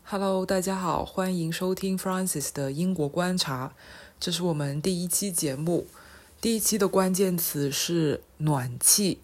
Hello，大家好，欢迎收听 Francis 的英国观察，这是我们第一期节目。第一期的关键词是暖气。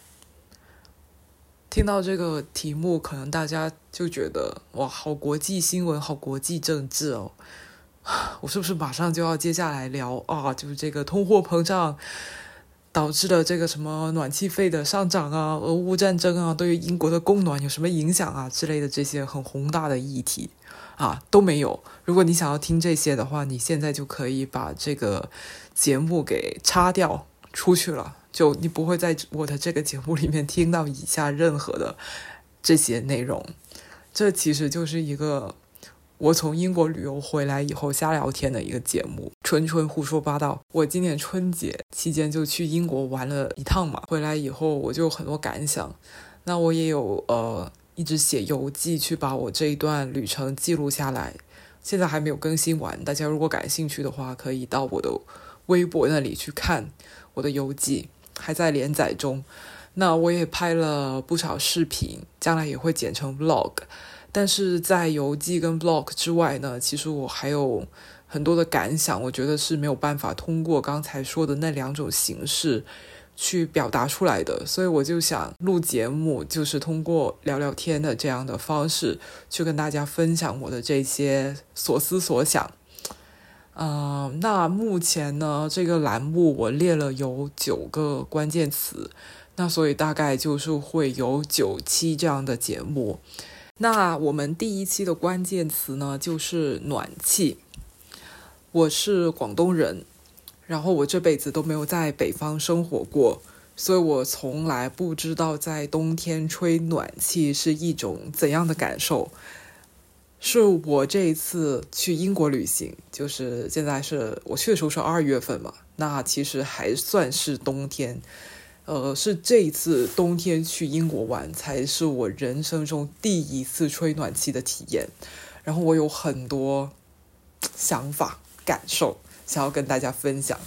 听到这个题目，可能大家就觉得哇，好国际新闻，好国际政治哦。我是不是马上就要接下来聊啊？就是这个通货膨胀导致的这个什么暖气费的上涨啊，俄乌战争啊，对于英国的供暖有什么影响啊之类的这些很宏大的议题啊都没有。如果你想要听这些的话，你现在就可以把这个节目给插掉出去了，就你不会在我的这个节目里面听到以下任何的这些内容。这其实就是一个我从英国旅游回来以后瞎聊天的一个节目，纯胡说八道。我今年春节期间就去英国玩了一趟嘛，回来以后我就有很多感想。那我也有一直写游记去把我这一段旅程记录下来，现在还没有更新完，大家如果感兴趣的话，可以到我的微博那里去看我的游记，还在连载中。那我也拍了不少视频，将来也会剪成 vlog。但是在游记跟 vlog 之外呢，其实我还有很多的感想，我觉得是没有办法通过刚才说的那两种形式去表达出来的，所以我就想录节目，就是通过聊聊天的这样的方式去跟大家分享我的这些所思所想。那目前呢，这个栏目我列了有9个关键词，那所以大概就是会有9期这样的节目。那我们第一期的关键词呢，就是暖气。我是广东人，然后我这辈子都没有在北方生活过，所以我从来不知道在冬天吹暖气是一种怎样的感受。是我这一次去英国旅行，就是现在是我去的时候是2月份嘛，那其实还算是冬天。是这一次冬天去英国玩才是我人生中第一次吹暖气的体验，然后我有很多想法感受想要跟大家分享。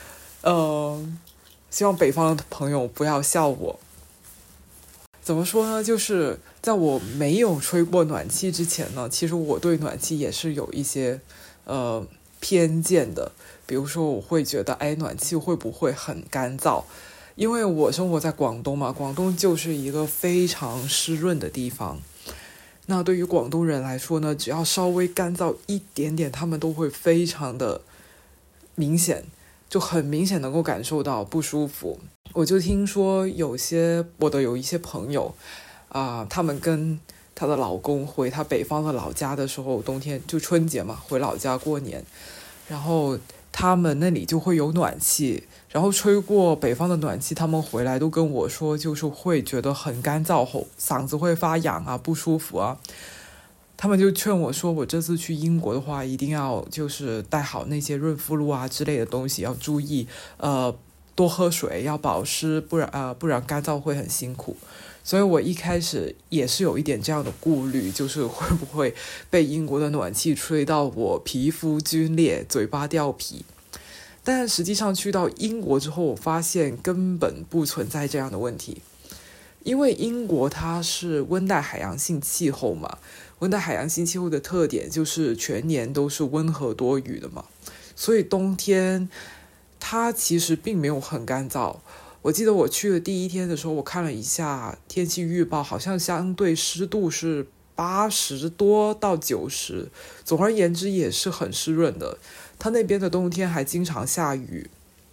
希望北方的朋友不要笑我。怎么说呢，就是在我没有吹过暖气之前呢，其实我对暖气也是有一些偏见的。比如说我会觉得暖气会不会很干燥，因为我生活在广东嘛，广东就是一个非常湿润的地方。那对于广东人来说呢，只要稍微干燥一点点，他们都会非常的明显，就很明显能够感受到不舒服。我就听说我的有一些朋友他们跟她的老公回她北方的老家的时候，冬天就春节嘛，回老家过年，然后他们那里就会有暖气，然后吹过北方的暖气，他们回来都跟我说，就是会觉得很干燥，嗓子会发痒啊，不舒服啊。他们就劝我说，我这次去英国的话，一定要就是带好那些润肤露啊之类的东西，要注意多喝水，要保湿，不然干燥会很辛苦。所以我一开始也是有一点这样的顾虑，就是会不会被英国的暖气吹到我皮肤皲裂，嘴巴掉皮。但实际上去到英国之后，我发现根本不存在这样的问题。因为英国它是温带海洋性气候嘛，温带海洋性气候的特点就是全年都是温和多雨的嘛，所以冬天它其实并没有很干燥。我记得我去的第一天的时候，我看了一下天气预报，好像相对湿度是80多到90，总而言之也是很湿润的。它那边的冬天还经常下雨。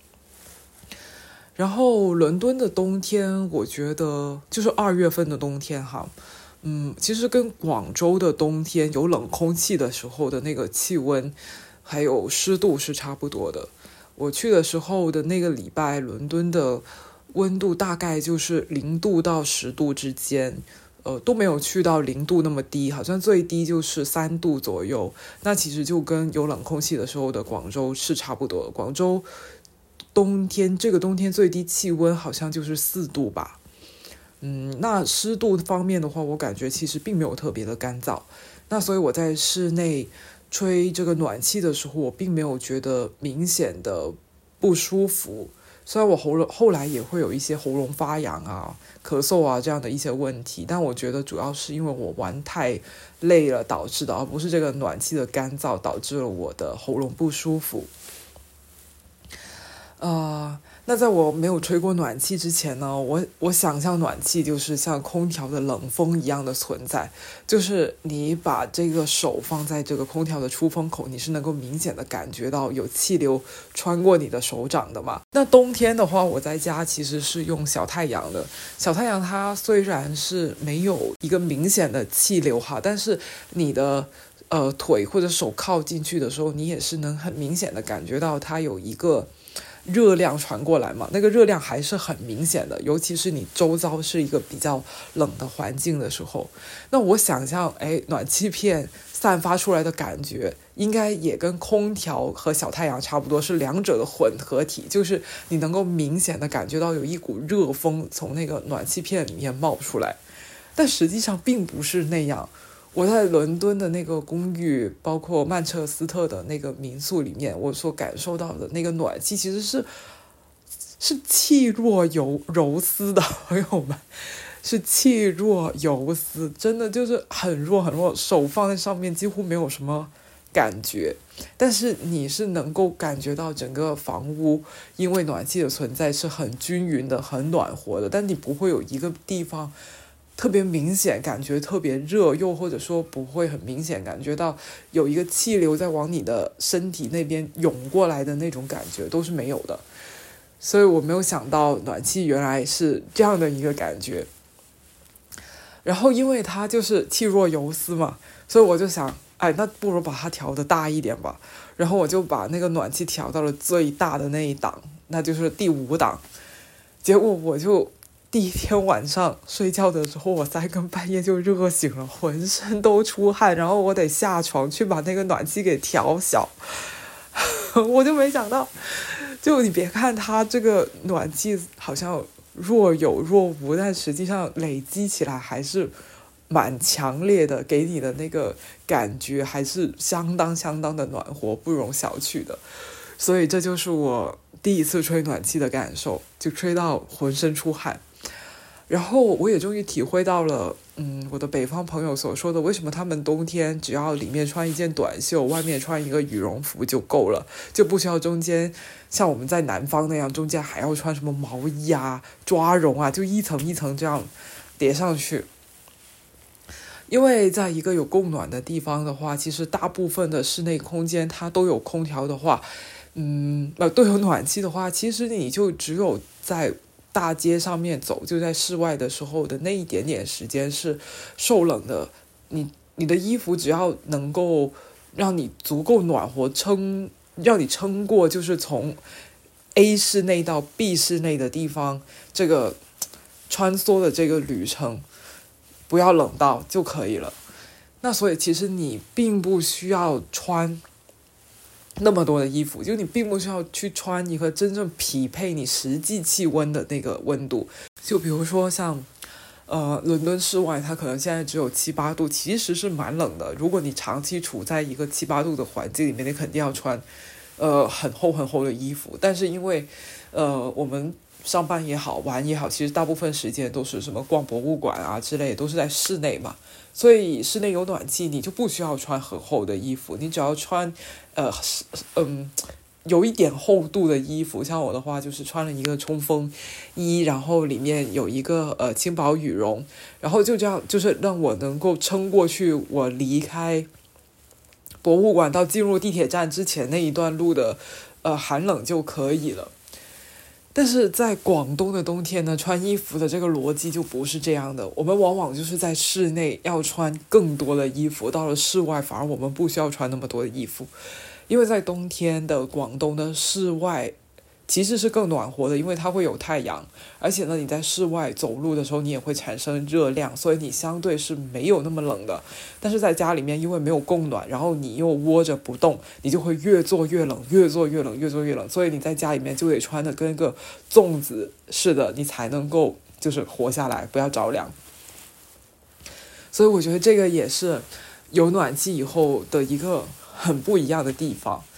然后伦敦的冬天，我觉得就是2月份的冬天哈，其实跟广州的冬天有冷空气的时候的那个气温还有湿度是差不多的。我去的时候的那个礼拜，伦敦的温度大概就是0度到10度之间，都没有去到0度那么低，好像最低就是3度左右。那其实就跟有冷空气的时候的广州是差不多的。广州这个冬天最低气温好像就是4度吧。那湿度方面的话，我感觉其实并没有特别的干燥。那所以我在室内吹这个暖气的时候，我并没有觉得明显的不舒服， 虽然我后来也会有一些喉咙发痒啊、咳嗽啊这样的一些问题，但我觉得主要是因为我玩太累了导致的，而不是这个暖气的干燥导致了我的喉咙不舒服。那在我没有吹过暖气之前呢，我想象暖气就是像空调的冷风一样的存在，就是你把这个手放在这个空调的出风口，你是能够明显的感觉到有气流穿过你的手掌的嘛。那冬天的话，我在家其实是用小太阳的，小太阳它虽然是没有一个明显的气流哈，但是你的腿或者手靠进去的时候，你也是能很明显的感觉到它有一个热量传过来嘛，那个热量还是很明显的，尤其是你周遭是一个比较冷的环境的时候。那我想象暖气片散发出来的感觉应该也跟空调和小太阳差不多，是两者的混合体，就是你能够明显的感觉到有一股热风从那个暖气片里面冒出来，但实际上并不是那样。我在伦敦的那个公寓，包括曼彻斯特的那个民宿里面，我所感受到的那个暖气其实是气若游丝的，朋友们，是气若游丝，真的就是很弱很弱，手放在上面几乎没有什么感觉，但是你是能够感觉到整个房屋因为暖气的存在是很均匀的、很暖和的，但你不会有一个地方特别明显感觉特别热，又或者说不会很明显感觉到有一个气流在往你的身体那边涌过来的那种感觉，都是没有的。所以我没有想到暖气原来是这样的一个感觉。然后因为它就是气若游丝嘛，所以我就想那不如把它调的大一点吧。然后我就把那个暖气调到了最大的那一档，那就是第5档。结果我就第一天晚上睡觉的时候，我3更半夜就热醒了，浑身都出汗，然后我得下床去把那个暖气给调小。我就没想到，就你别看它这个暖气好像若有若无，但实际上累积起来还是蛮强烈的，给你的那个感觉还是相当的暖和，不容小觑的。所以这就是我第一次吹暖气的感受，就吹到浑身出汗。然后我也终于体会到了我的北方朋友所说的，为什么他们冬天只要里面穿一件短袖，外面穿一个羽绒服就够了，就不需要中间像我们在南方那样中间还要穿什么毛衣啊、抓绒啊，就一层一层这样叠上去。因为在一个有供暖的地方的话，其实大部分的室内空间它都有空调的话，都有暖气的话，其实你就只有在大街上面走，就在室外的时候的那一点点时间是受冷的。你的衣服只要能够让你足够暖和，让你撑过就是从 A 室内到 B 室内的地方这个穿梭的这个旅程，不要冷到就可以了。那所以其实你并不需要穿那么多的衣服，就你并不需要去穿一个真正匹配你实际气温的那个温度。就比如说像伦敦室外它可能现在只有7、8度，其实是蛮冷的。如果你长期处在一个7、8度的环境里面，你肯定要穿很厚的衣服。但是因为我们上班也好玩也好，其实大部分时间都是什么逛博物馆啊之类，都是在室内嘛，所以室内有暖气，你就不需要穿很厚的衣服，你只要穿有一点厚度的衣服。像我的话就是穿了一个冲锋衣，然后里面有一个轻薄羽绒，然后就这样就是让我能够撑过去我离开博物馆到进入地铁站之前那一段路的寒冷就可以了。但是在广东的冬天呢，穿衣服的这个逻辑就不是这样的。我们往往就是在室内要穿更多的衣服，到了室外反而我们不需要穿那么多的衣服。因为在冬天的广东的室外其实是更暖和的，因为它会有太阳，而且呢你在室外走路的时候你也会产生热量，所以你相对是没有那么冷的。但是在家里面因为没有供暖，然后你又窝着不动，你就会越做越冷，所以你在家里面就得穿的跟个粽子似的，你才能够就是活下来，不要着凉。所以我觉得这个也是有暖气以后的一个很不一样的地方。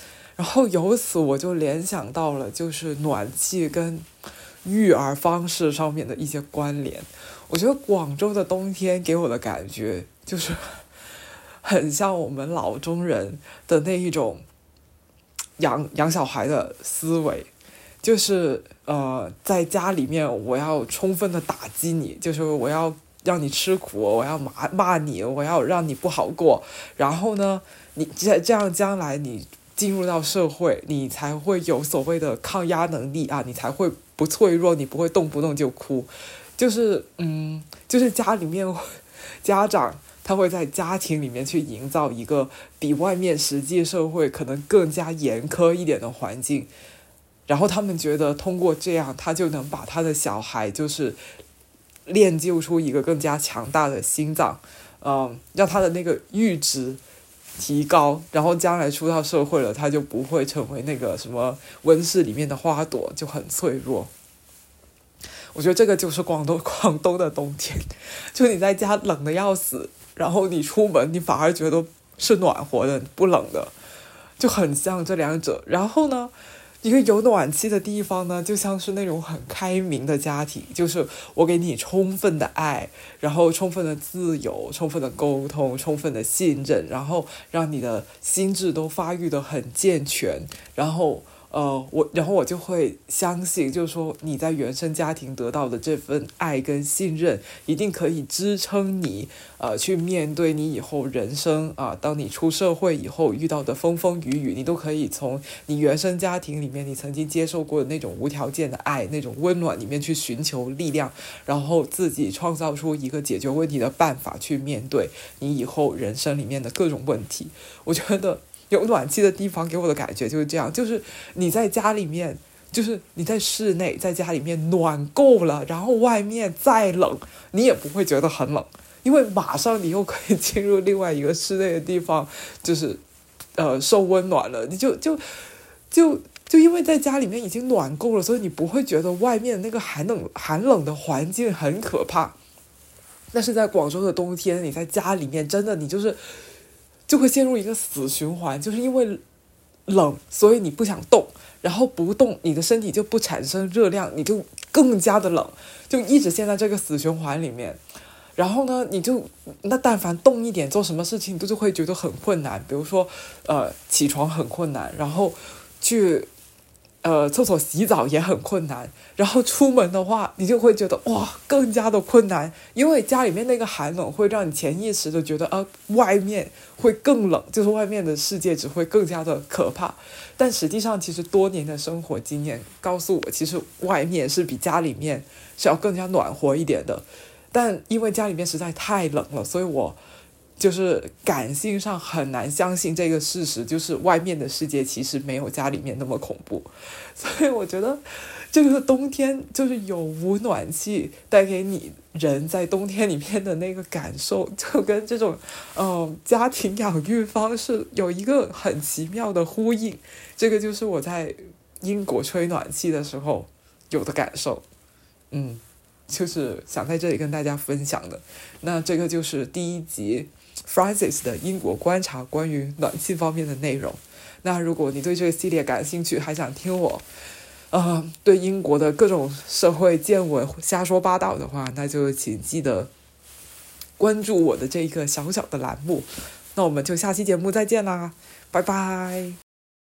然后由此我就联想到了就是暖气跟育儿方式上面的一些关联。我觉得广州的冬天给我的感觉就是很像我们老中人的那一种养小孩的思维，就是在家里面我要充分的打击你，就是我要让你吃苦，我要骂你，我要让你不好过，然后呢你这样将来你进入到社会，你才会有所谓的抗压能力啊，你才会不脆弱，你不会动不动就哭。就是家里面家长他会在家庭里面去营造一个比外面实际社会可能更加严苛一点的环境，然后他们觉得通过这样他就能把他的小孩就是练就出一个更加强大的心脏，让他的那个阈值提高，然后将来出到社会了他就不会成为那个什么温室里面的花朵，就很脆弱。我觉得这个就是广东的冬天，就你在家冷的要死，然后你出门你反而觉得是暖和的不冷的，就很像这两者。然后呢一个有暖气的地方呢就像是那种很开明的家庭，就是我给你充分的爱，然后充分的自由，充分的沟通，充分的信任，然后让你的心智都发育得很健全，然后我就会相信，就是说你在原生家庭得到的这份爱跟信任，一定可以支撑你去面对你以后人生当你出社会以后遇到的风风雨雨，你都可以从你原生家庭里面你曾经接受过的那种无条件的爱，那种温暖里面去寻求力量，然后自己创造出一个解决问题的办法，去面对你以后人生里面的各种问题。我觉得有暖气的地方给我的感觉就是这样，就是你在家里面，就是你在室内在家里面暖够了，然后外面再冷你也不会觉得很冷，因为马上你又可以进入另外一个室内的地方，就是受温暖了，你就因为在家里面已经暖够了，所以你不会觉得外面那个寒冷的环境很可怕。但是在广州的冬天，你在家里面真的你就会陷入一个死循环，就是因为冷所以你不想动，然后不动你的身体就不产生热量，你就更加的冷，就一直陷在这个死循环里面。然后呢那但凡动一点做什么事情都就会觉得很困难，比如说起床很困难，然后去厕所洗澡也很困难，然后出门的话你就会觉得哇更加的困难，因为家里面那个寒冷会让你潜意识的觉得外面会更冷，就是外面的世界只会更加的可怕。但实际上其实多年的生活经验告诉我，其实外面是比家里面是要更加暖和一点的，但因为家里面实在太冷了，所以我就是感性上很难相信这个事实，就是外面的世界其实没有家里面那么恐怖。所以我觉得这个冬天就是有无暖气带给你人在冬天里面的那个感受，就跟这种家庭养育方式有一个很奇妙的呼应。这个就是我在英国吹暖气的时候有的感受，就是想在这里跟大家分享的。那这个就是第一集 Francis 的英国观察关于暖气方面的内容。那如果你对这个系列感兴趣，还想听我对英国的各种社会见闻瞎说八道的话，那就请记得关注我的这个小小的栏目。那我们就下期节目再见啦，拜拜。